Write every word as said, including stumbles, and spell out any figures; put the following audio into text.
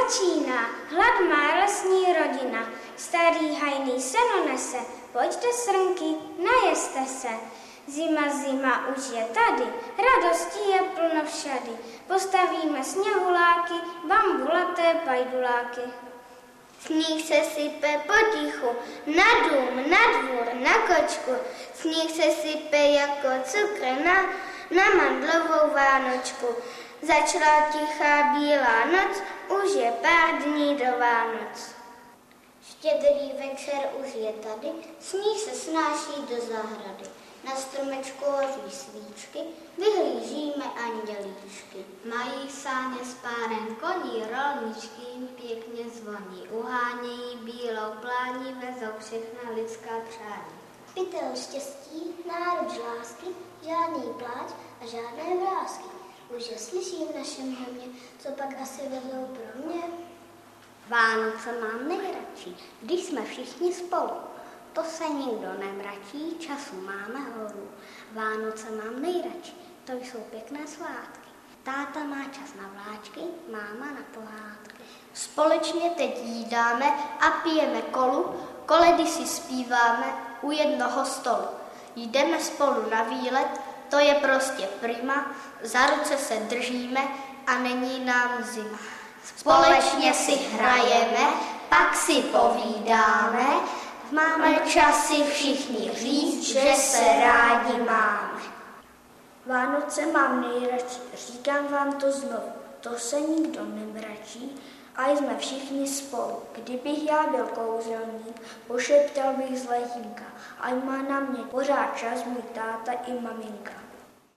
začíná, hlad má lesní rodina, starý hajný seno nese, pojďte srnky, najeste se. Zima, zima už je tady, radostí je plno všady, postavíme sněhuláky, bambulaté pajduláky. Sníh se sype potichu, na dům, na dvůr, na kočku, sníh se sype jako cukr na, na mandlovou vánočku. Začala tichá bílá noc, už je pár dní do Vánoc. Štědrý večer už je tady, sníh se snáší do zahrady. Na stromečku hoří svíčky, vyhlížíme andělíčky. Mají sáně s párem koní, rolničky jim pěkně zvoní. Uhánějí bílou plání, vezou všechna lidská přání. Pytel štěstí, náruč lásky, žádný pláč a žádné vrásky. Už je slyším v našem domě, co pak asi vedou pro mě. Vánoce mám nejradši, když jsme všichni spolu. To se nikdo nemračí, času máme horu. Vánoce mám nejradši, to jsou pěkné svátky. Táta má čas na vláčky, máma na pohádky. Společně teď jídáme a pijeme kolu, koledy si zpíváme u jednoho stolu. Jdeme spolu na výlet, to je prostě prima, za ruce se držíme a není nám zima. Společně si hrajeme, pak si povídáme, máme čas si všichni říct, že se rádi máme. Vánoce mám nejradši, říkám vám to znovu, to se nikdo nemračí a jsme všichni spolu. Kdybych já byl kouzelník, pošeptal bych z letínka, ať má na mě pořád čas můj táta i maminka.